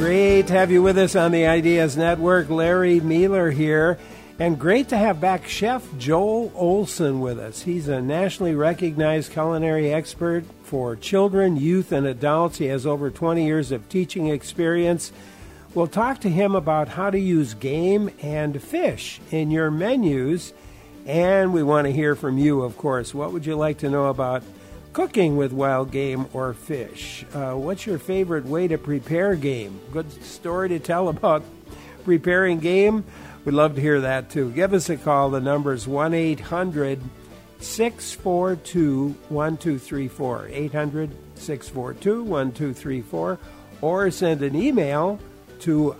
Great to have you with us on the Ideas Network. Larry Mealer here. And great to have back Chef Joel Olson with us. He's a nationally recognized culinary expert for children, youth, and adults. He has over 20 years of teaching experience. We'll talk to him about how to use game and fish in your menus. And we want to hear from you, of course. What would you like to know about cooking with wild game or fish? What's your favorite way to prepare game? Good story to tell about preparing game? We'd love to hear that, too. Give us a call. The number is 1-800-642-1234, 800-642-1234, or send an email to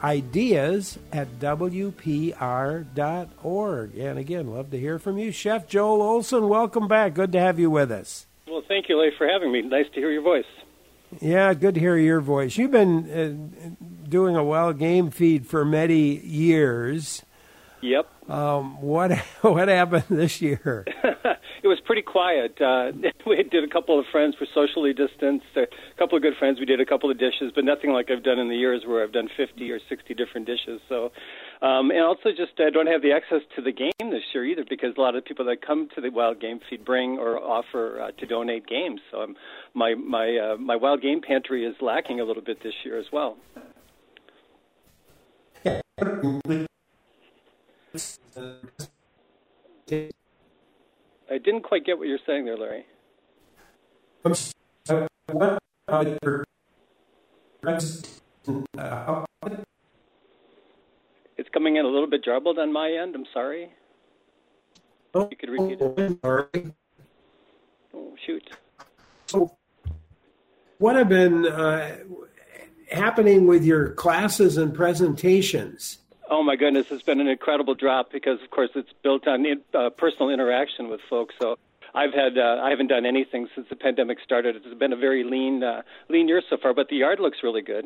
ideas@wpr.org. And again, love to hear from you. Chef Joel Olson, welcome back. Good to have you with us. Well, thank you, Leigh, for having me. Nice to hear your voice. Yeah, good to hear your voice. You've been doing a wild game feed for many years. Yep. What happened this year? It was pretty quiet. We did a couple of friends for socially distanced, a couple of good friends. We did a couple of dishes, but nothing like I've done in the years where I've done 50 or 60 different dishes. So, and also just I don't have the access to the game this year either, because a lot of people that come to the wild game feed bring or offer to donate games. So my wild game pantry is lacking a little bit this year as well. I didn't quite get what you're saying there, Larry. It's coming in a little bit garbled on my end. I'm sorry. You could repeat it. Oh, shoot. So, what have been happening with your classes and presentations? Oh, my goodness, it's been an incredible drop because, of course, it's built on personal interaction with folks. So I haven't done anything since the pandemic started. It's been a very lean year so far, but the yard looks really good.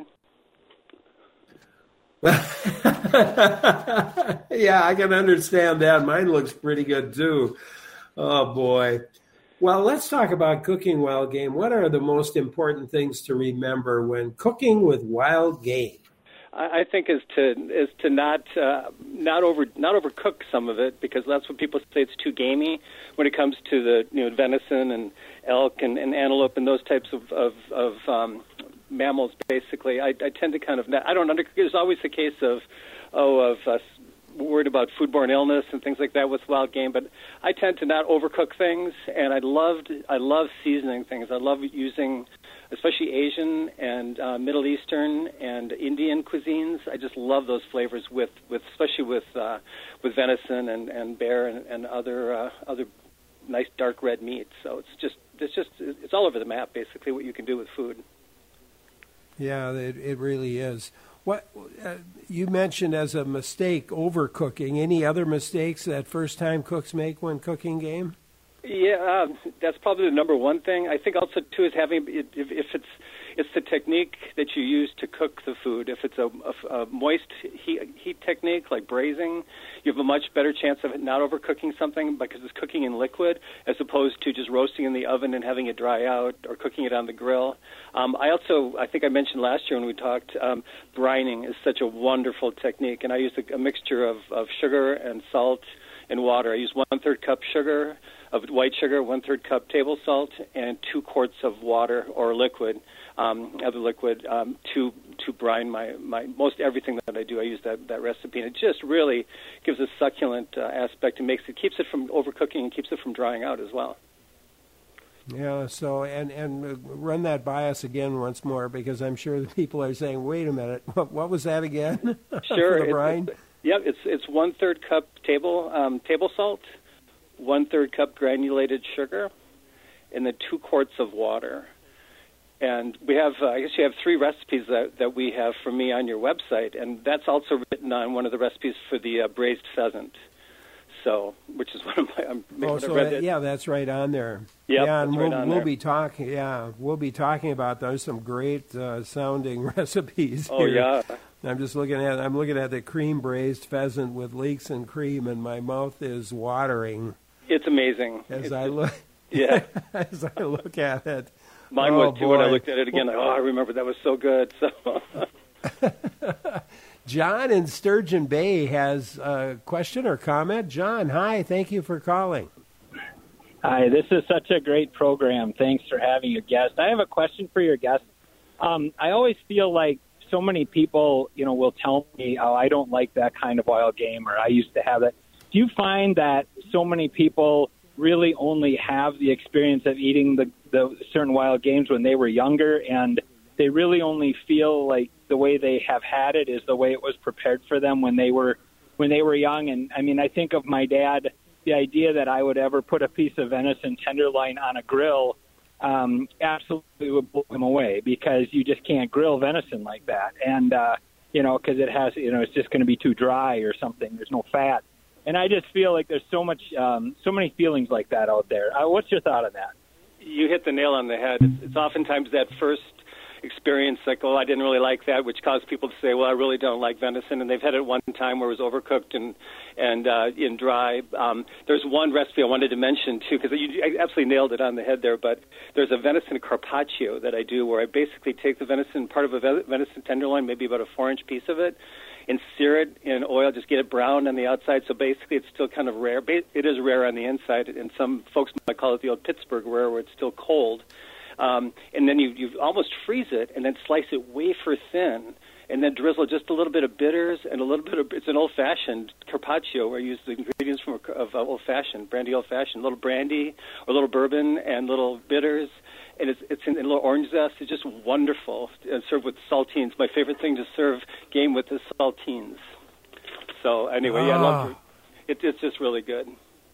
Yeah, I can understand that. Mine looks pretty good, too. Oh, boy. Well, let's talk about cooking wild game. What are the most important things to remember when cooking with wild game? I think is to not overcook some of it, because that's what people say, it's too gamey when it comes to the venison and elk and antelope and those types of mammals. Basically, I tend to kind of I don't undercook. There's always a case of worried about foodborne illness and things like that with wild game, but I tend to not overcook things, and I love seasoning things. I love using, especially Asian and Middle Eastern and Indian cuisines. I just love those flavors especially with venison and bear and other nice dark red meats. So it's all over the map, basically, what you can do with food. Yeah, it really is. What you mentioned as a mistake, overcooking. Any other mistakes that first-time cooks make when cooking game? Yeah, that's probably the number one thing. I think also, too, is having, if it's the technique that you use to cook the food. If it's a moist heat technique like braising, you have a much better chance of it not overcooking something because it's cooking in liquid as opposed to just roasting in the oven and having it dry out or cooking it on the grill. I think I mentioned last year when we talked, brining is such a wonderful technique, and I use a mixture of sugar and salt and water. I use 1/3 cup sugar of white sugar, 1/3 cup table salt, and 2 quarts of water or liquid, other liquid, to brine my most everything that I do. I use that recipe, and it just really gives a succulent aspect and keeps it from overcooking and keeps it from drying out as well. Yeah, so, and run that by us again once more, because I'm sure the people are saying, wait a minute, what was that again? Sure. For the brine? It's 1/3 cup table salt, 1/3 cup granulated sugar, and then 2 quarts of water. And we have, I guess you have 3 recipes that we have from me on your website, and that's also written on one of the recipes for the braised pheasant. So, which is one of my. Yeah, that's right on there. Yep, yeah, and we'll be talking. Yeah, we'll be talking about those. Some great sounding recipes. Oh here. yeah. I'm looking at the cream braised pheasant with leeks and cream, and my mouth is watering. It's amazing. As I look at it. Mine was too when I looked at it again. I remember that was so good. So. John in Sturgeon Bay has a question or comment. John, hi. Thank you for calling. Hi, this is such a great program. Thanks for having your guest. I have a question for your guest. I always feel like so many people, will tell me, oh, I don't like that kind of wild game, or I used to have it. Do you find that so many people really only have the experience of eating the certain wild games when they were younger, and they really only feel like the way they have had it is the way it was prepared for them when they were young? And I mean, I think of my dad, the idea that I would ever put a piece of venison tenderloin on a grill absolutely would blow him away, because you just can't grill venison like that. And, because it has, it's just going to be too dry or something. There's no fat. And I just feel like there's so many feelings like that out there. What's your thought on that? You hit the nail on the head. It's oftentimes that first experience, like, oh, I didn't really like that, which caused people to say, well, I really don't like venison, and they've had it one time where it was overcooked and in dry. There's one recipe I wanted to mention, too, because you absolutely nailed it on the head there, but there's a venison carpaccio that I do where I basically take the venison, part of a venison tenderloin, maybe about a 4-inch piece of it, and sear it in oil, just get it brown on the outside. So basically it's still kind of rare. It is rare on the inside, and some folks might call it the old Pittsburgh rare, where it's still cold. And then you almost freeze it and then slice it wafer thin, and then drizzle just a little bit of bitters and a little bit of, it's an old-fashioned carpaccio where I use the ingredients of old-fashioned, brandy old-fashioned, a little brandy or a little bourbon and little bitters, and it's in a little orange zest. It's just wonderful. And served with saltines. My favorite thing to serve game with is saltines. So anyway, I love it. It's just really good.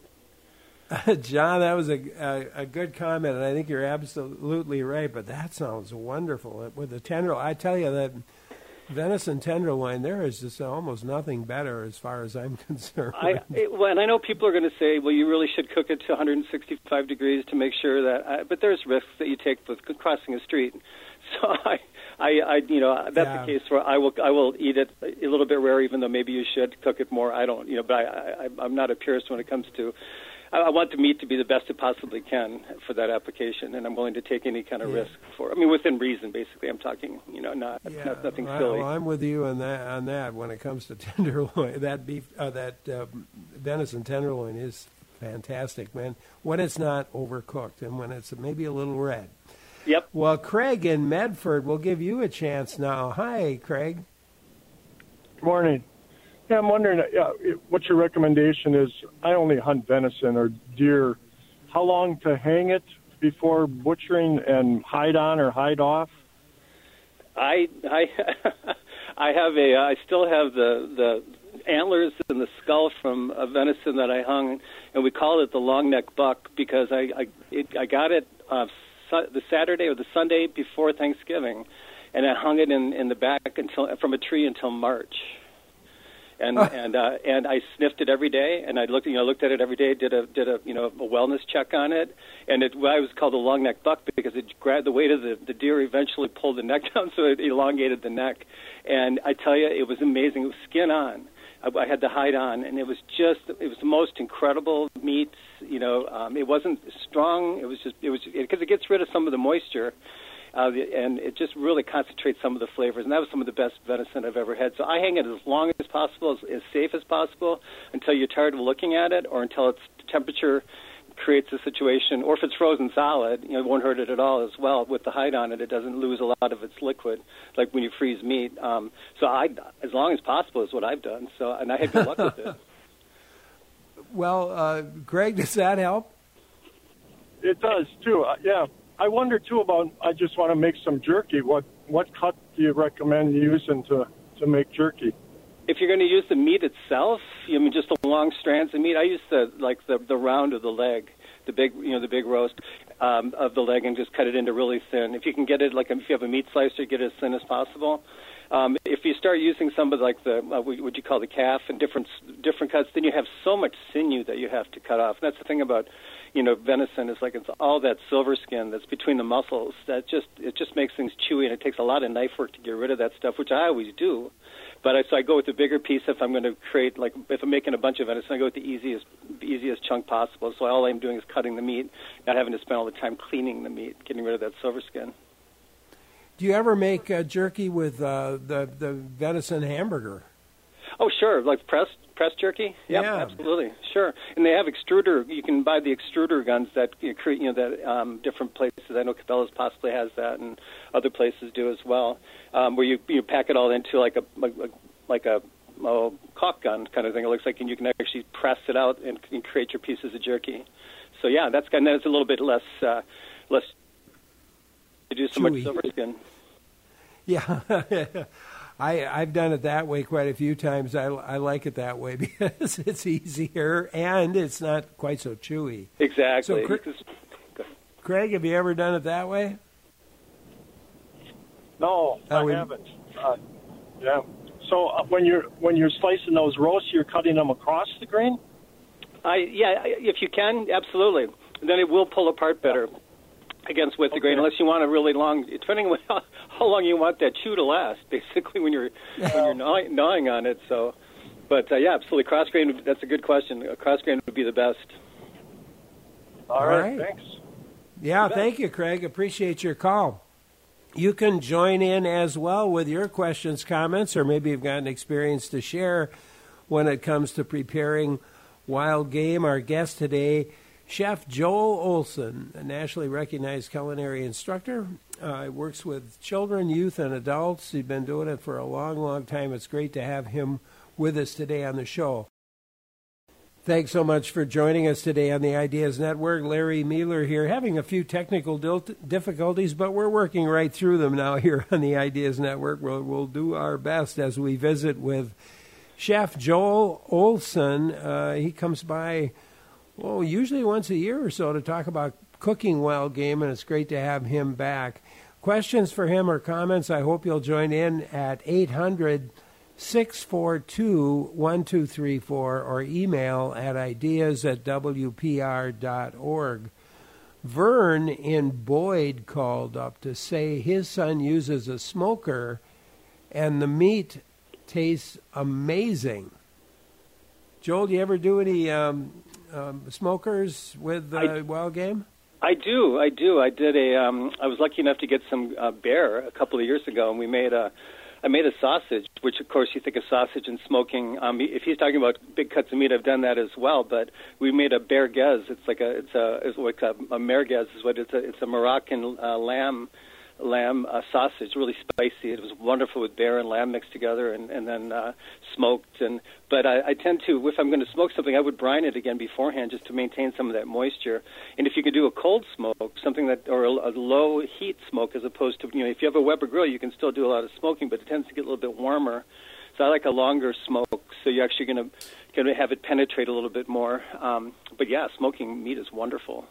John, that was a good comment, and I think you're absolutely right, but that sounds wonderful. With the tenderloin, I tell you that venison tenderloin, there is just almost nothing better as far as I'm concerned. And I know people are going to say, well, you really should cook it to 165 degrees to make sure that, but there's risks that you take with crossing a street. So that's the case where I will eat it a little bit rare, even though maybe you should cook it more. I don't, but I'm not a purist when it comes to, I want the meat to be the best it possibly can for that application, and I'm willing to take any kind of risk for it. I mean, within reason, basically. I'm talking, nothing silly. Well, I'm with you on that. When it comes to tenderloin, that venison tenderloin is fantastic, man. When it's not overcooked and when it's maybe a little red. Yep. Well, Craig in Medford, we'll give you a chance now. Hi, Craig. Good morning. Yeah, I'm wondering what your recommendation is. I only hunt venison or deer. How long to hang it before butchering and hide on or hide off? I still have the antlers and the skull from a venison that I hung, and we call it the long neck buck because I got it the Saturday or the Sunday before Thanksgiving, and I hung it in the back from a tree until March. And I sniffed it every day, and I looked at it every day, did a wellness check on it, and it was called the long neck buck because it grabbed the weight of the deer, eventually pulled the neck down, so it elongated the neck. And I tell you, it was amazing. It was skin on. I had the hide on, and it was the most incredible meat. It wasn't strong. It was because it gets rid of some of the moisture. And it just really concentrates some of the flavors, and that was some of the best venison I've ever had. So I hang it as long as possible, as safe as possible, until you're tired of looking at it, or until its temperature creates a situation, or if it's frozen solid, it won't hurt it at all as well. With the hide on it, it doesn't lose a lot of its liquid, like when you freeze meat. As long as possible is what I've done. So, and I had good luck with it. Well, Greg, does that help? It does, too. Yeah. I wonder, too, I just want to make some jerky. What cut do you recommend using to make jerky? If you're going to use the meat itself, just the long strands of meat. I use the round of the leg, the big roast of the leg, and just cut it into really thin. If you can get it, if you have a meat slicer, get it as thin as possible. If you start using some of what you call the calf and different cuts, then you have so much sinew that you have to cut off. And that's the thing about venison is it's all that silver skin that's between the muscles. It just makes things chewy, and it takes a lot of knife work to get rid of that stuff, which I always do. But so I go with the bigger piece if I'm going to create, if I'm making a bunch of venison, I go with the easiest chunk possible. So all I'm doing is cutting the meat, not having to spend all the time cleaning the meat, getting rid of that silver skin. Do you ever make jerky with the venison hamburger? Oh, sure, like pressed jerky. Yep, Yeah, absolutely, sure. And they have extruder. You can buy the extruder guns that create, that different places. I know Cabela's possibly has that, and other places do as well. Where you pack it all into like a caulk gun kind of thing. It looks like, and you can actually press it out and create your pieces of jerky. So yeah, that's a little bit less to do so chewy. much silver skin. Yeah. I've done it that way quite a few times. I like it that way because it's easier and it's not quite so chewy. Exactly. So, Craig, have you ever done it that way? No, I haven't. Yeah. So when you're slicing those roasts, you're cutting them across the grain? If you can, absolutely. Then it will pull apart better against with the grain, unless you want a really long, depending on how long you want that chew to last, basically, when you're gnawing on it. So, but absolutely, cross grain. That's a good question. A cross grain would be the best. All right. Thanks. Yeah, thank you, Craig. Appreciate your call. You can join in as well with your questions, comments, or maybe you've got an experience to share when it comes to preparing wild game. Our guest today, Chef Joel Olson, a nationally recognized culinary instructor. He works with children, youth, and adults. He's been doing it for a long, long time. It's great to have him with us today on the show. Thanks so much for joining us today on the Ideas Network. Larry Mealer here, having a few technical difficulties, but we're working right through them now here on the Ideas Network. We'll do our best as we visit with Chef Joel Olson. He comes by, usually once a year or so to talk about cooking wild game, and it's great to have him back. Questions for him or comments, I hope you'll join in at 800-642-1234 or email at ideas@wpr.org. Vern in Boyd called up to say his son uses a smoker and the meat tastes amazing. Joel, do you ever do any smokers with wild game? I do. I did I was lucky enough to get some bear a couple of years ago, and I made a sausage, which of course you think of sausage and smoking. If he's talking about big cuts of meat, I've done that as well. But we made a berguez. It's like a merguez is what it's a Moroccan lamb sausage, really spicy. It was wonderful with bear and lamb mixed together and then smoked. But I tend to, if I'm going to smoke something, I would brine it again beforehand just to maintain some of that moisture. And if you could do a cold smoke, something that, or a low heat smoke, as opposed to, if you have a Weber grill, you can still do a lot of smoking, but it tends to get a little bit warmer. So I like a longer smoke, so you're actually going to have it penetrate a little bit more. But yeah, smoking meat is wonderful.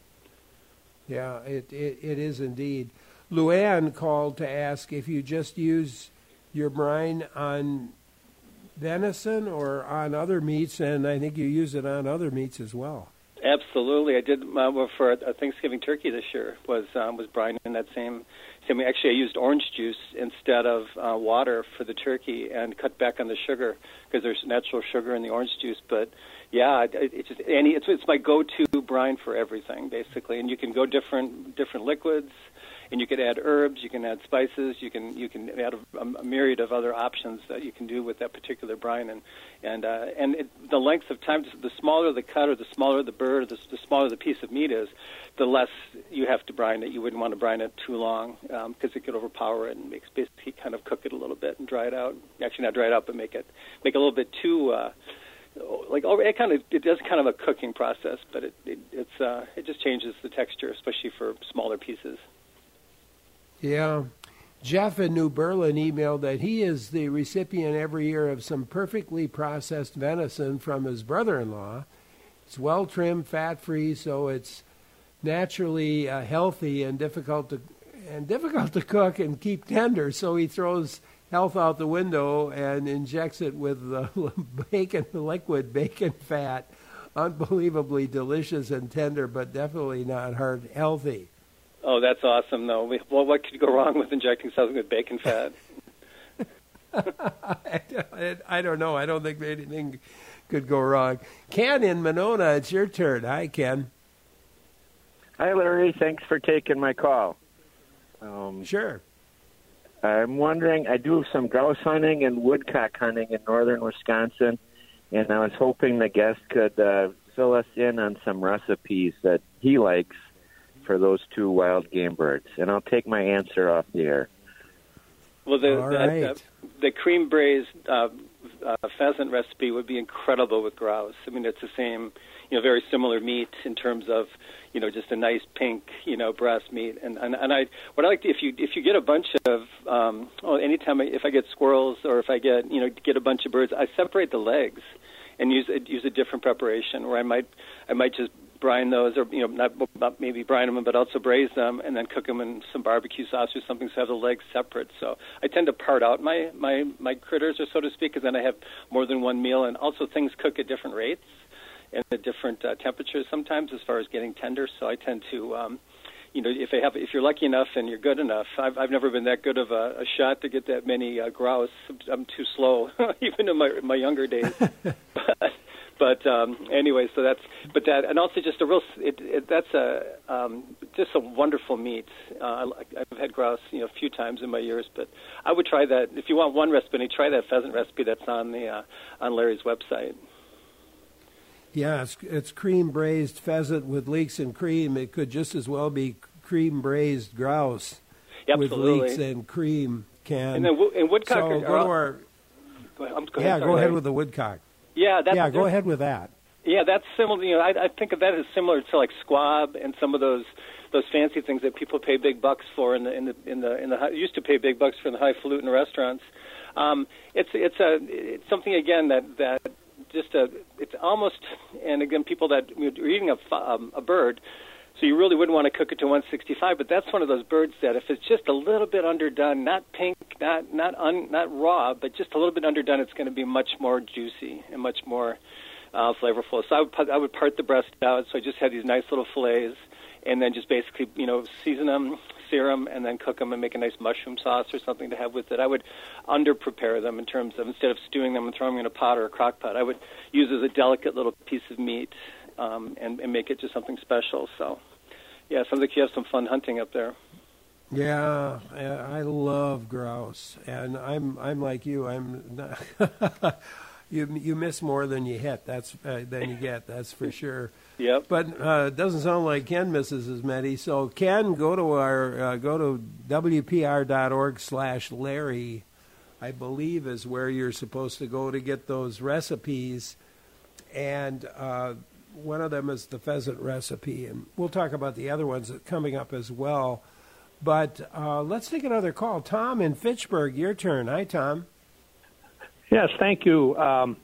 Yeah, it is indeed. Luann called to ask if you just use your brine on venison or on other meats, and I think you use it on other meats as well. Absolutely, I did for a Thanksgiving turkey this year. Was brine in that same way. Actually, I used orange juice instead of water for the turkey, and cut back on the sugar because there's natural sugar in the orange juice. But yeah, it's my go-to brine for everything basically, and you can go different liquids. And you could add herbs, you can add spices, you can add a myriad of other options that you can do with that particular brine. And the length of time, the smaller the cut or the smaller the bird, the smaller the piece of meat is, the less you have to brine it. You wouldn't want to brine it too long because it could overpower it and basically kind of cook it a little bit and dry it out. Actually, not dry it out, but make it a little bit too. It does kind of a cooking process, but it just changes the texture, especially for smaller pieces. Yeah. Jeff in New Berlin emailed that he is the recipient every year of some perfectly processed venison from his brother-in-law. It's well-trimmed, fat-free, so it's naturally healthy and difficult to cook and keep tender. So he throws health out the window and injects it with liquid bacon fat. Unbelievably delicious and tender, but definitely not healthy. Oh, that's awesome, though. Well, what could go wrong with injecting something with bacon fat? I don't know. I don't think anything could go wrong. Ken in Monona, it's your turn. Hi, Ken. Hi, Larry. Thanks for taking my call. Sure. I'm wondering, I do some grouse hunting and woodcock hunting in northern Wisconsin, and I was hoping the guest could fill us in on some recipes that he likes for those two wild game birds. And I'll take my answer off the air. Well, the cream braised pheasant recipe would be incredible with grouse. I mean, it's the same, very similar meat in terms of, just a nice pink, breast meat. And what I like to, if you get a bunch of, anytime if I get squirrels or if I get a bunch of birds, I separate the legs and use a different preparation where I might just brine those, or not maybe brine them, but also braise them and then cook them in some barbecue sauce or something, so I have the legs separate. So I tend to part out my critters, or so to speak, because then I have more than one meal, and also things cook at different rates and at different temperatures sometimes as far as getting tender. So I tend to, if you're lucky enough and you're good enough, I've never been that good of a shot to get that many grouse. I'm too slow, even in my younger days. But anyway, so and also just just a wonderful meat. I've had grouse, a few times in my years, but I would try that. If you want one recipe, try that pheasant recipe that's on Larry's website. Yeah, it's cream braised pheasant with leeks and cream. It could just as well be cream braised grouse with leeks and cream. And woodcock. So go ahead with the woodcock. Go ahead with that. Yeah, that's similar. I think of that as similar to like squab and some of those fancy things that people pay big bucks for used to pay big bucks for in the highfalutin restaurants. It's something again that it's almost, and again, people that are eating a bird, so you really wouldn't want to cook it to 165. But that's one of those birds that if it's just a little bit underdone, not pink, not raw, but just a little bit underdone, it's going to be much more juicy and much more flavorful. So I would part the breast out. So I just had these nice little fillets, and then just basically season them, sear them, and then cook them and make a nice mushroom sauce or something to have with it. I would under-prepare them in terms of, instead of stewing them and throwing them in a pot or a crock pot, I would use it as a delicate little piece of meat and make it just something special. So, yeah, sounds like you have some fun hunting up there. Yeah, I love grouse, and I'm like you. I'm not you miss more than you hit. Than you get. That's for sure. Yep. But it doesn't sound like Ken misses as many. So Ken, go to WPR.org/Larry, I believe is where you're supposed to go to get those recipes, and one of them is the pheasant recipe, and we'll talk about the other ones coming up as well. But let's take another call. Tom in Fitchburg, your turn. Hi, Tom. Yes, thank you.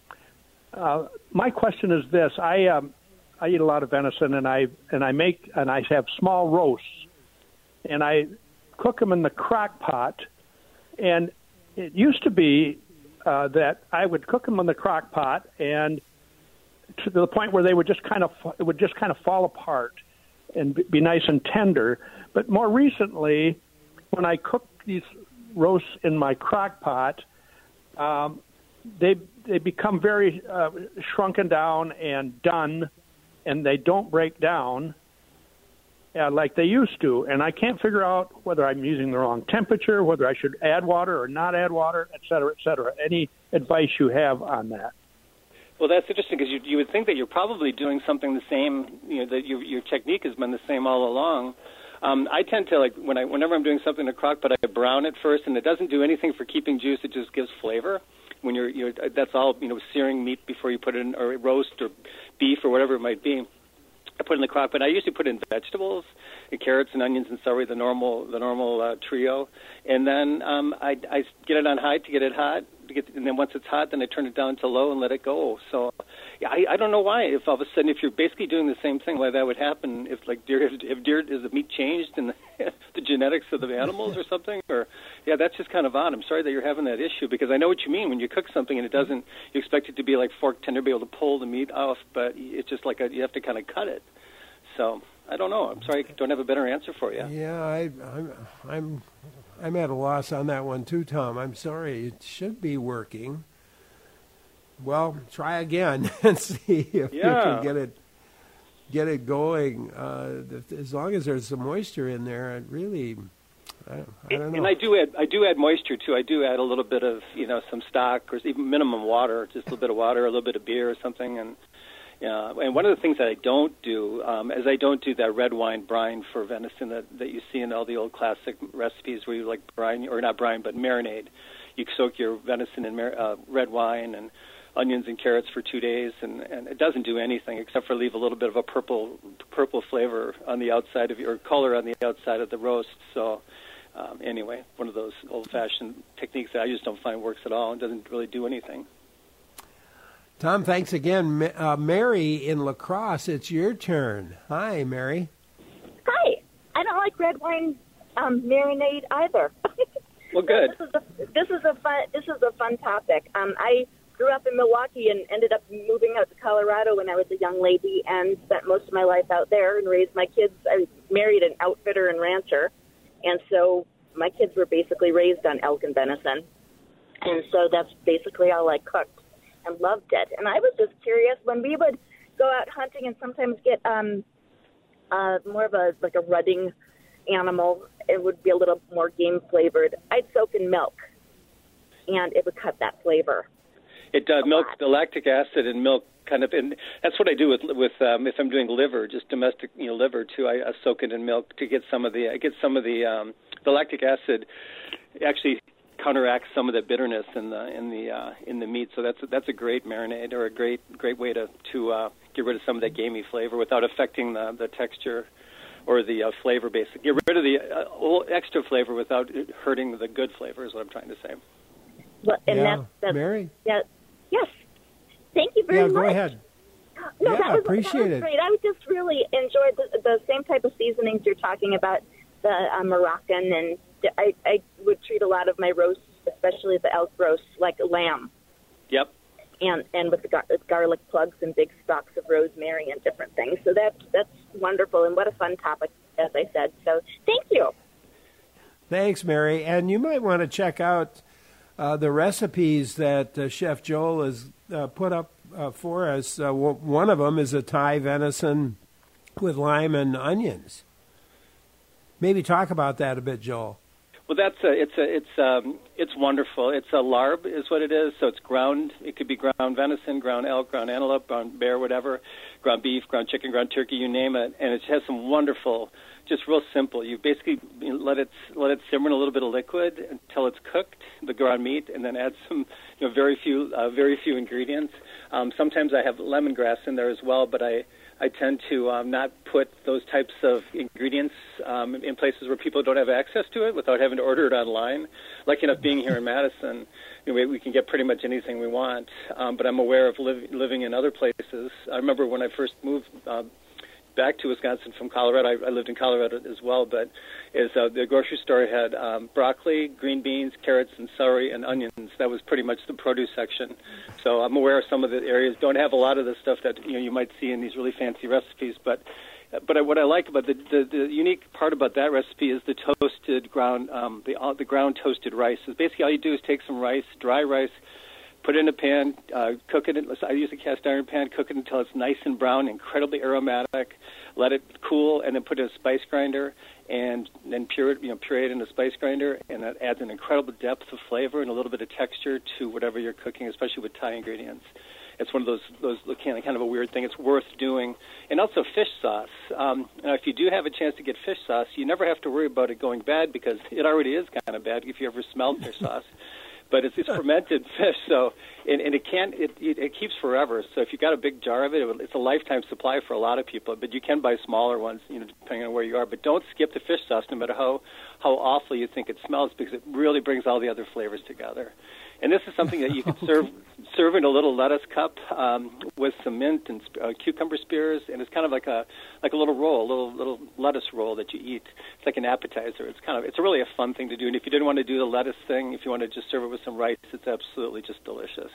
My question is this: I eat a lot of venison, and I have small roasts, and I cook them in the crock pot. And it used to be that I would cook them in the crock pot, and to the point where they would just kind of fall apart and be nice and tender. But more recently, when I cook these roasts in my crock pot, they become very shrunken down and done, and they don't break down like they used to. And I can't figure out whether I'm using the wrong temperature, whether I should add water or not add water, et cetera, et cetera. Any advice you have on that? Well, that's interesting because you would think that you're probably doing something the same, that your technique has been the same all along. I tend to, whenever I'm doing something in a crock pot, I brown it first, and it doesn't do anything for keeping juice. It just gives flavor. When that's all, searing meat before you put it in, or roast or beef or whatever it might be. I put it in the crock pot. I usually put in vegetables, carrots and onions and celery, the normal trio, and then I get it on high to get it hot. And then once it's hot, then I turn it down to low and let it go. So, yeah, I don't know why. If all of a sudden, if you're basically doing the same thing, why that would happen? If deer, is the meat changed in the genetics of the animals or something? Or that's just kind of odd. I'm sorry that you're having that issue because I know what you mean when you cook something and it doesn't. You expect it to be like fork tender, be able to pull the meat off, but it's just like you have to kind of cut it. So I don't know. I'm sorry, I don't have a better answer for you. Yeah, I'm at a loss on that one too, Tom. I'm sorry. It should be working. Well, try again and see if you can get it going. As long as there's some moisture in there, it really, I don't know. And I do add moisture too. I do add a little bit of some stock or even minimum water, just a little bit of water, a little bit of beer or something. And one of the things that I don't do is I don't do that red wine brine for venison that you see in all the old classic recipes where you like brine, or not brine, but marinade. You soak your venison in red wine and onions and carrots for 2 days, and it doesn't do anything except for leave a little bit of a purple flavor on the outside of your color on the outside of the roast. So anyway, one of those old-fashioned techniques that I just don't find works at all and doesn't really do anything. Tom, thanks again. Mary in La Crosse, it's your turn. Hi, Mary. Hi. I don't like red wine marinade either. Well, good. This is a fun topic. I grew up in Milwaukee and ended up moving out to Colorado when I was a young lady and spent most of my life out there and raised my kids. I married an outfitter and rancher, and so my kids were basically raised on elk and venison. And so that's basically all I cooked and loved it. And I was just curious, when we would go out hunting and sometimes get more of a rutting animal, it would be a little more game flavored. I'd soak in milk, and it would cut that flavor. It does. Milk, the lactic acid in milk, kind of, and that's what I do with if I'm doing liver, just domestic liver too. I soak it in milk to get some of the lactic acid actually counteracts some of the bitterness in the meat. So that's a great marinade, or a great way to get rid of some of that gamey flavor without affecting the texture or the flavor base. Get rid of the extra flavor without hurting the good flavor is what I'm trying to say. Well, and that's Mary? Yeah. Yes. Thank you very much. Yeah, go ahead. No, yeah, that was appreciate it. great. I just really enjoyed the same type of seasonings you're talking about, the Moroccan, and I would treat a lot of my roasts, especially the elk roasts, like lamb. Yep. And with the garlic plugs and big stalks of rosemary and different things. So that's wonderful, and what a fun topic, as I said. So thank you. Thanks, Mary. And you might want to check out the recipes that Chef Joel has put up for us. One of them is a Thai venison with lime and onions. Maybe talk about that a bit, Joel. Well, it's wonderful. It's a larb, is what it is. So it's ground. It could be ground venison, ground elk, ground antelope, ground bear, whatever, ground beef, ground chicken, ground turkey, you name it. And it has some wonderful, just real simple. You basically let it simmer in a little bit of liquid until it's cooked, the ground meat, and then add some, very few ingredients. Sometimes I have lemongrass in there as well, but I tend to not put those types of ingredients in places where people don't have access to it without having to order it online. Lucky enough being here in Madison, we can get pretty much anything we want, but I'm aware of living in other places. I remember when I first moved back to Wisconsin from Colorado. I lived in Colorado as well, but the grocery store had broccoli, green beans, carrots, and celery, and onions. That was pretty much the produce section. So I'm aware of some of the areas don't have a lot of the stuff that you might see in these really fancy recipes. But what I like about the unique part about that recipe is the toasted ground, the ground toasted rice. So basically, all you do is take some rice, dry rice, put it in a pan, cook it. I use a cast iron pan, cook it until it's nice and brown, incredibly aromatic. Let it cool, and then put it in a spice grinder, and then puree it in a spice grinder, and that adds an incredible depth of flavor and a little bit of texture to whatever you're cooking, especially with Thai ingredients. It's one of those kind of a weird thing. It's worth doing. And also fish sauce. Now, if you do have a chance to get fish sauce, you never have to worry about it going bad because it already is kind of bad if you ever smelled fish sauce. But it's fermented fish, so and it keeps forever. So if you've got a big jar of it, it's a lifetime supply for a lot of people. But you can buy smaller ones, depending on where you are. But don't skip the fish sauce, no matter how awful you think it smells, because it really brings all the other flavors together. And this is something that you can serve in a little lettuce cup with some mint and cucumber spears, and it's kind of like a little roll, a little lettuce roll that you eat. It's like an appetizer. It's really a fun thing to do. And if you didn't want to do the lettuce thing, if you want to just serve it with some rice, it's absolutely just delicious.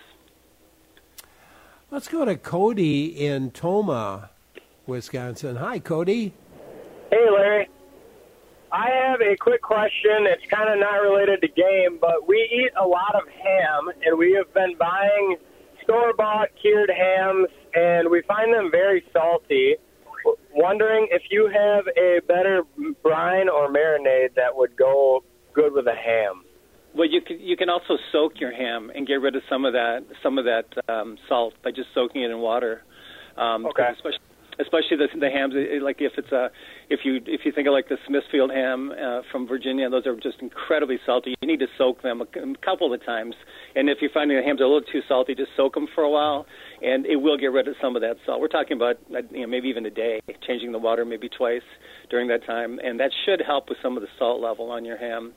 Let's go to Cody in Tomah, Wisconsin. Hi, Cody. Hey, Larry. I have a quick question. It's kind of not related to game, but we eat a lot of ham, and we have been buying store-bought cured hams, and we find them very salty. wondering if you have a better brine or marinade that would go good with a ham. Well, you can also soak your ham and get rid of some of that salt by just soaking it in water. Okay. Especially the hams, like if you think of like the Smithfield ham from Virginia, those are just incredibly salty. You need to soak them a couple of times, and if you're finding the hams are a little too salty, just soak them for a while, and it will get rid of some of that salt. We're talking about maybe even a day, changing the water maybe twice during that time, and that should help with some of the salt level on your ham.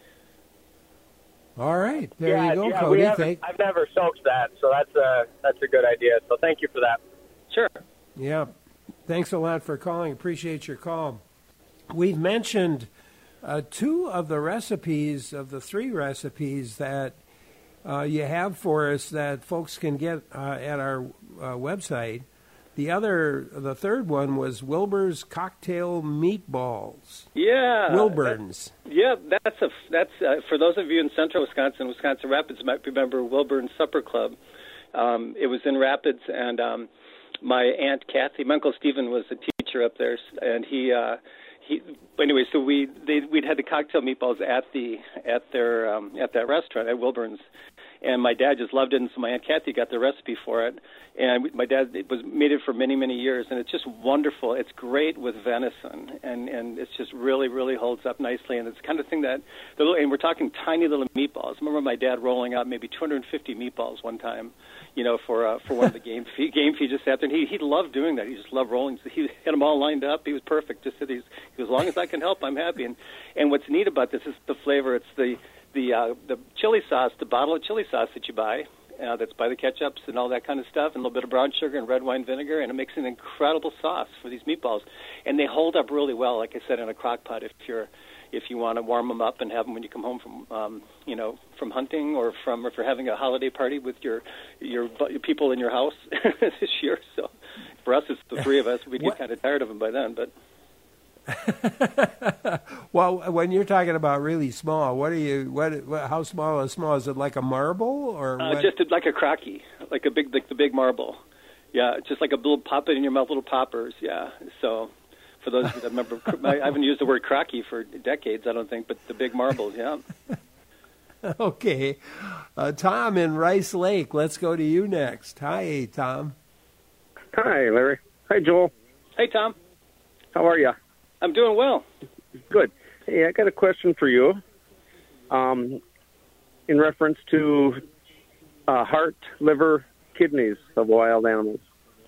All right, there you go, Cody. I've never soaked that, so that's a good idea. So thank you for that. Sure. Yeah. Thanks a lot for calling. Appreciate your call. We've mentioned 2 of the recipes, of the 3 recipes that you have for us that folks can get at our website. The third one was Wilbur's cocktail meatballs. Yeah. Wilburn's. That's for those of you in central Wisconsin Rapids might remember Wilburn Supper Club. It was in Rapids, and my Aunt Kathy, my Uncle Stephen was a teacher up there, and anyway, so we'd had the cocktail meatballs at that restaurant at Wilburn's, and my dad just loved it, and so my Aunt Kathy got the recipe for it, and my dad made it for many, many years, and it's just wonderful. It's great with venison, and it's just really, really holds up nicely, and it's the kind of thing that and we're talking tiny little meatballs. I remember my dad rolling out maybe 250 meatballs one time, for one of the game feed just sat there, and he loved doing that. He just loved rolling. He had them all lined up. He was perfect. Just said, as long as I can help, I'm happy. And what's neat about this is the flavor. It's the chili sauce, the bottle of chili sauce that you buy, that's by the ketchups and all that kind of stuff, and a little bit of brown sugar and red wine vinegar, and it makes an incredible sauce for these meatballs. And they hold up really well, like I said, in a crock pot if you want to warm them up and have them when you come home from hunting or for having a holiday party with your people in your house this year. So for us, it's the 3 of us. We'd get kind of tired of them by then, but. Well, when you're talking about really small, how small is small? Is it like a marble or just like a crocky, like the big marble? Yeah, just like a little pop it in your mouth, little poppers. Yeah. So for those of you that remember, I haven't used the word crocky for decades, I don't think, but the big marbles. Yeah. Okay, Tom in Rice Lake. Let's go to you next. Hi, Tom. Hi, Larry. Hi, Joel. Hey, Tom. How are you? I'm doing well. Good. Hey, I got a question for you in reference to heart, liver, kidneys of wild animals.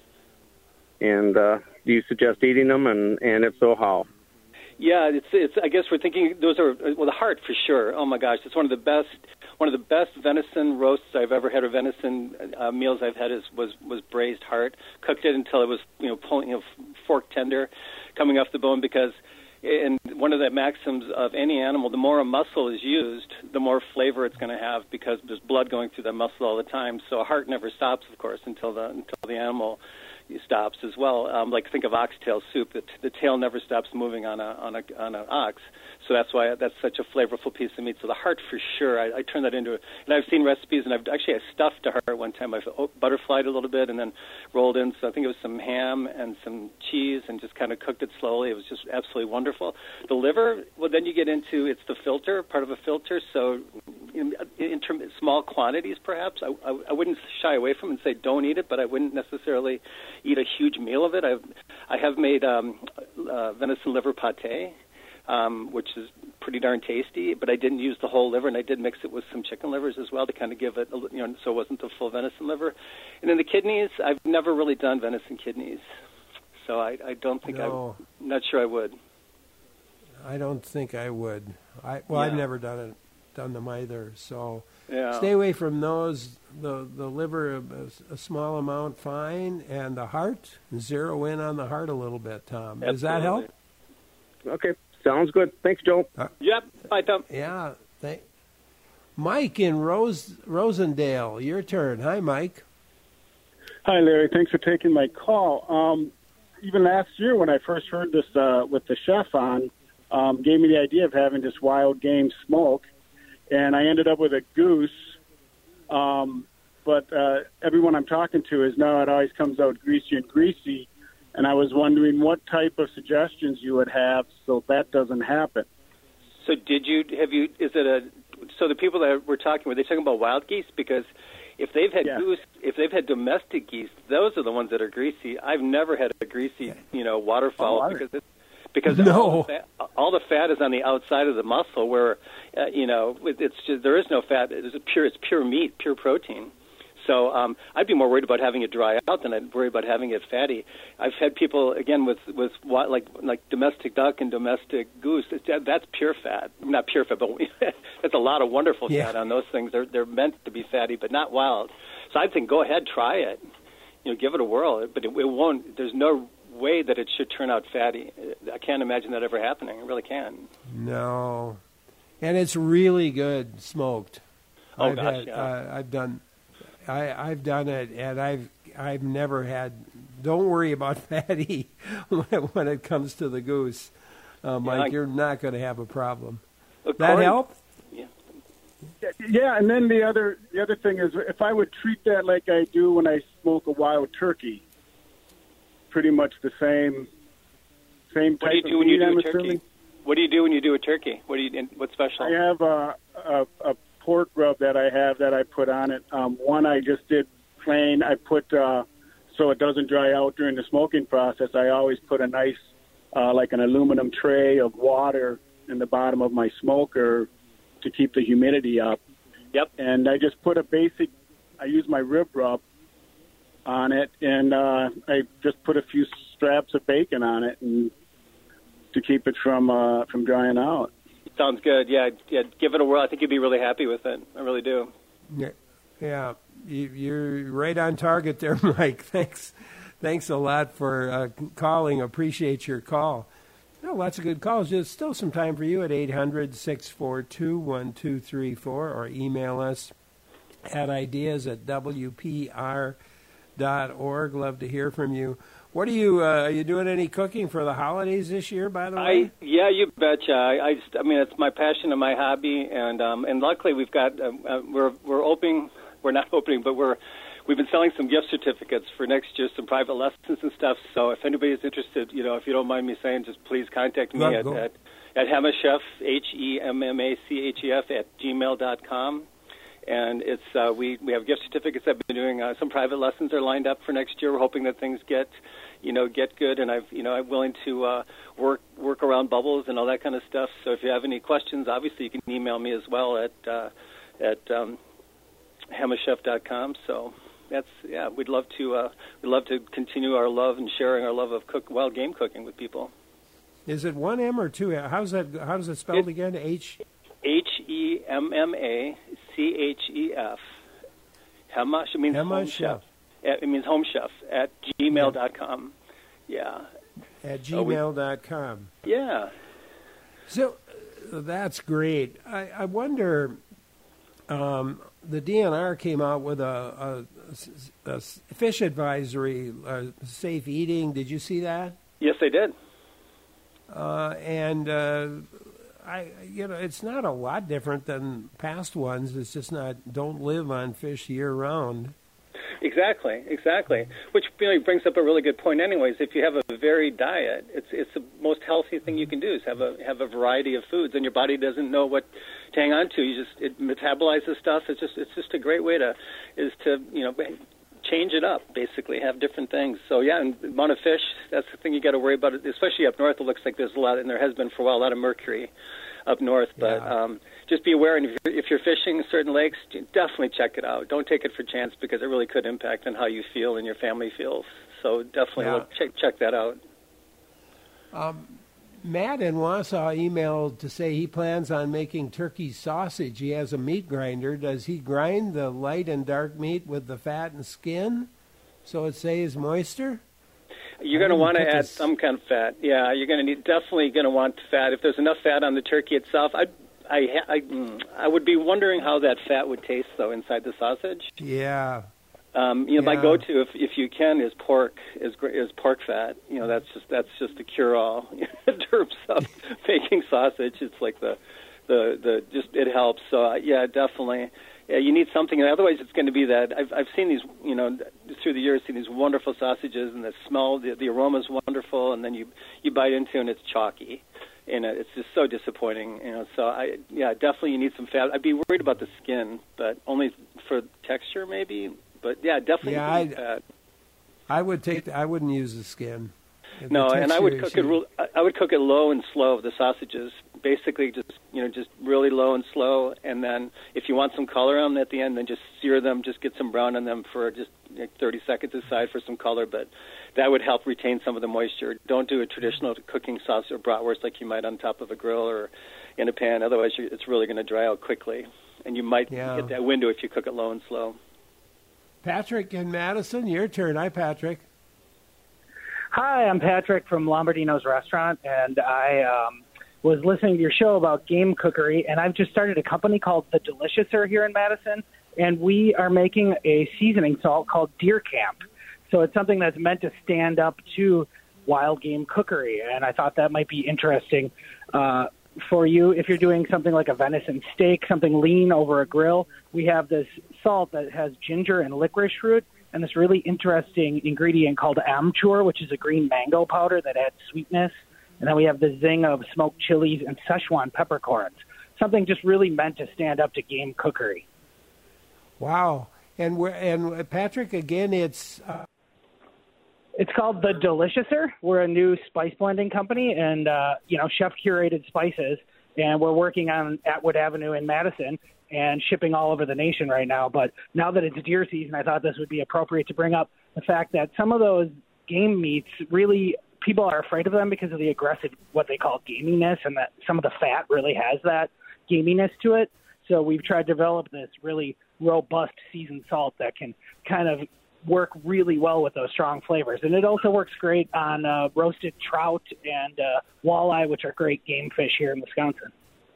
And do you suggest eating them, and if so, how? Yeah, it's. I guess we're thinking those are the heart for sure. Oh my gosh, it's one of the best venison roasts I've ever had, or venison meals I've had was braised heart. Cooked it until it was fork tender, coming off the bone, because and one of the maxims of any animal, the more a muscle is used, the more flavor it's going to have, because there's blood going through that muscle all the time. So a heart never stops, of course, until the animal stops as well. Like think of oxtail soup. The tail never stops moving on an ox. So that's why that's such a flavorful piece of meat. So the heart for sure, I turn that into, and I've seen recipes, and I stuffed a heart one time. I've butterflied a little bit and then rolled in, so I think it was some ham and some cheese, and just kind of cooked it slowly. It was just absolutely wonderful. The liver, well, then you get into, it's the filter, part of a filter, so in small quantities perhaps. I wouldn't shy away from it and say don't eat it, but I wouldn't necessarily eat a huge meal of it. I have made venison liver pate, which is pretty darn tasty, but I didn't use the whole liver, and I did mix it with some chicken livers as well to kind of give it, so it wasn't the full venison liver. And then the kidneys, I've never really done venison kidneys, so I don't think I'm not sure I would. I don't think I would. I've never done them either, so yeah. Stay away from those. The liver, a small amount, fine, and the heart, zero in on the heart a little bit, Tom. Absolutely. Does that help? Okay, sounds good. Thanks, Joel. Yep. Bye, Tom. Yeah. Mike in Rosendale, your turn. Hi, Mike. Hi, Larry. Thanks for taking my call. Even last year when I first heard this with the chef on, gave me the idea of having this wild game smoke, and I ended up with a goose. But everyone I'm talking to is, no, it always comes out greasy, And I was wondering what type of suggestions you would have so that doesn't happen. So so the people that were talking, were they talking about wild geese? Because if they've had goose, if they've had domestic geese, those are the ones that are greasy. I've never had a greasy, waterfowl because all the fat is on the outside of the muscle where, it's just, there is no fat. It's pure meat, pure protein. So I'd be more worried about having it dry out than I'd worry about having it fatty. I've had people, again, with like domestic duck and domestic goose. That's pure fat. Not pure fat, but that's a lot of wonderful fat on those things. They're meant to be fatty, but not wild. So I'd think go ahead, try it. Give it a whirl. But it won't. There's no way that it should turn out fatty. I can't imagine that ever happening. I really can. No. And it's really good smoked. Oh, gosh, yeah. I've done it, and I've never had. Don't worry about fatty when it comes to the goose, Mike. You're not going to have a problem. That help? Yeah, and then the other thing is, if I would treat that like I do when I smoke a wild turkey, pretty much the same type what do you do of when meat, you do I'm a turkey? assuming. What do you do when you do a turkey? What's special? I have a pork rub that I have that I put on it. One I just did plain. I put so it doesn't dry out during the smoking process. I always put a nice like an aluminum tray of water in the bottom of my smoker to keep the humidity up. Yep. And I just put I use my rib rub on it, and I just put a few straps of bacon on it and to keep it from drying out. Sounds good. Yeah, give it a whirl. I think you'd be really happy with it. I really do. Yeah. You're right on target there, Mike. Thanks a lot for calling. Appreciate your call. Lots of good calls. There's still some time for you at 800-642-1234 or email us at ideas@wpr.org. Love to hear from you. What are you doing any cooking for the holidays this year, by the way? Yeah, you betcha. I mean, it's my passion and my hobby, and luckily we've got we're opening. We're not opening, but we've been selling some gift certificates for next year, some private lessons and stuff. So if anybody's interested, if you don't mind me saying, just please contact me at Hemmachef, HEMMACHEF @gmail.com. And it's we have gift certificates. I've been doing some private lessons are lined up for next year. We're hoping that things get good, and I'm willing to work around bubbles and all that kind of stuff. So if you have any questions, obviously you can email me as well at Hemmachef.com. So we'd love to continue our love and sharing our love of wild game cooking with people. Is it one M or two M? How is it spelled again? HEMMACHEF. Hemmach means home chef. It means home chef at gmail.com. Yeah. At gmail.com. Yeah. So that's great. I wonder. The DNR came out with a fish advisory, safe eating. Did you see that? Yes, they did. It's not a lot different than past ones. It's just don't live on fish year round. Exactly. Which brings up a really good point. Anyways, if you have a varied diet, it's the most healthy thing you can do is have a variety of foods, and your body doesn't know what to hang on to. It metabolizes stuff. It's just a great way to change it up. Basically, have different things. So yeah, and the amount of fish, that's the thing you got to worry about. Especially up north, it looks like there's a lot, and there has been for a while, a lot of mercury up north. But just be aware, and if you're fishing certain lakes, definitely check it out. Don't take it for chance because it really could impact on how you feel and your family feels. So definitely check that out. Matt in Wausau emailed to say he plans on making turkey sausage. He has a meat grinder. Does he grind the light and dark meat with the fat and skin so it stays moisture? You're going to want to add some kind of fat. Yeah, you're going to definitely going to want fat. If there's enough fat on the turkey itself, I would be wondering how that fat would taste though inside the sausage. Yeah. My go-to, if you can, is pork fat. That's just a cure-all in terms of making sausage. It's like the just it helps. So yeah, definitely. Yeah, you need something. Otherwise, it's going to be that. I've seen these, through the years, seen these wonderful sausages, and the smell, the aroma is wonderful, and then you bite into, and it's chalky, and it's just so disappointing. So definitely you need some fat. I'd be worried about the skin, but only for texture maybe. But yeah, definitely. Yeah, you need fat. I wouldn't use the skin. No, and I would cook it. I would cook it low and slow. The sausages, basically, just really low and slow. And then, if you want some color on them at the end, then just sear them. Just get some brown on them for just 30 seconds aside for some color. But that would help retain some of the moisture. Don't do a traditional cooking sausage or bratwurst like you might on top of a grill or in a pan. Otherwise, it's really going to dry out quickly, and you might hit that window if you cook it low and slow. Patrick in Madison, your turn. Hi, Patrick. Hi, I'm Patrick from Lombardino's Restaurant, and I was listening to your show about game cookery, and I've just started a company called The Deliciouser here in Madison, and we are making a seasoning salt called Deer Camp. So it's something that's meant to stand up to wild game cookery, and I thought that might be interesting for you if you're doing something like a venison steak, something lean over a grill. We have this salt that has ginger and licorice root, and this really interesting ingredient called amchur, which is a green mango powder that adds sweetness. And then we have the zing of smoked chilies and Szechuan peppercorns, something just really meant to stand up to game cookery. Wow. And Patrick, again, it's called The Deliciouser. We're a new spice blending company and, chef-curated spices, and we're working on Atwood Avenue in Madison and shipping all over the nation right now. But now that it's deer season, I thought this would be appropriate to bring up the fact that some of those game meats, really, people are afraid of them because of the aggressive, what they call gaminess, and that some of the fat really has that gaminess to it. So we've tried to develop this really robust seasoned salt that can kind of work really well with those strong flavors. And it also works great on roasted trout and walleye, which are great game fish here in Wisconsin.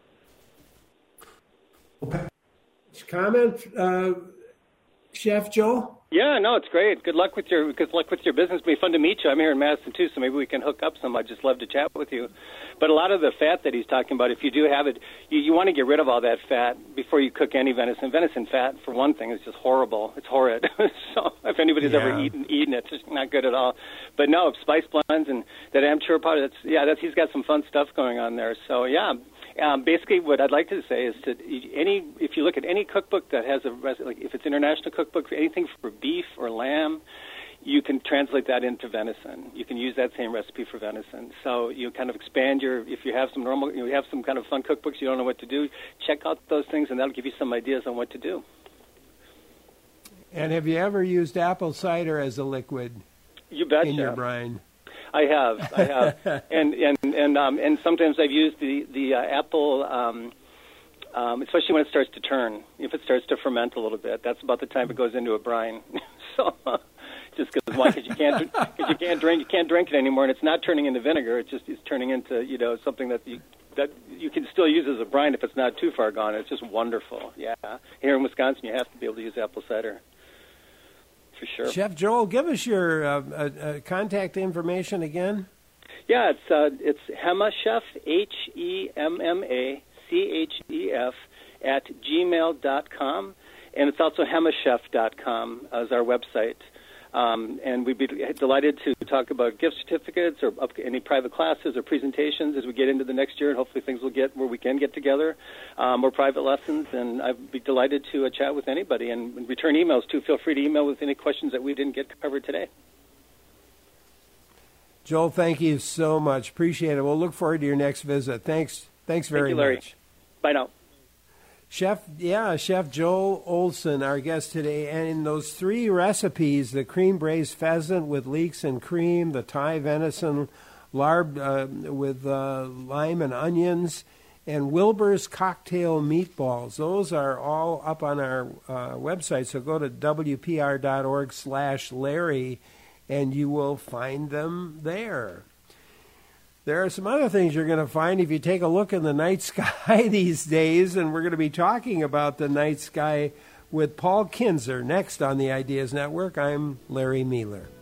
Comment, Chef Joe? Yeah, no, it's great. Good luck with your business. It'll be fun to meet you. I'm here in Madison too, so maybe we can hook up some. I'd just love to chat with you. But a lot of the fat that he's talking about, if you do have it, you want to get rid of all that fat before you cook any venison. Venison fat, for one thing, is just horrible. It's horrid. So if anybody's ever eaten it, it's just not good at all. But no, spice blends and that amchur powder, he's got some fun stuff going on there. So yeah. Basically, what I'd like to say is if you look at any cookbook that has if it's international cookbook for anything for beef or lamb, you can translate that into venison. You can use that same recipe for venison. So you kind of expand if you have some you have some kind of fun cookbooks you don't know what to do, check out those things, and that'll give you some ideas on what to do. And have you ever used apple cider as a liquid? You betcha. In your brine? I have, and sometimes I've used the apple, especially when it starts to turn. If it starts to ferment a little bit, that's about the time it goes into a brine. So, just because you can't drink it anymore, and it's not turning into vinegar. It's turning into something that you can still use as a brine if it's not too far gone. It's just wonderful. Yeah, here in Wisconsin, you have to be able to use apple cider. For sure. Chef Joel, give us your contact information again. Yeah, it's HemmaChef, HEMMACHEF @gmail.com, and it's also HemmaChef.com as our website. And we'd be delighted to talk about gift certificates or any private classes or presentations as we get into the next year, and hopefully things will get where we can get together, more private lessons, and I'd be delighted to chat with anybody and return emails too. Feel free to email with any questions that we didn't get covered today. Joel, thank you so much. Appreciate it. We'll look forward to your next visit. Thanks very much. Bye now. Chef Joel Olson, our guest today, and in those three recipes, the cream braised pheasant with leeks and cream, the Thai venison lard with lime and onions, and Wilbur's cocktail meatballs. Those are all up on our website, so go to wpr.org/Larry, and you will find them there. There are some other things you're going to find if you take a look in the night sky these days, and we're going to be talking about the night sky with Paul Kinzer next on the Ideas Network. I'm Larry Mealer.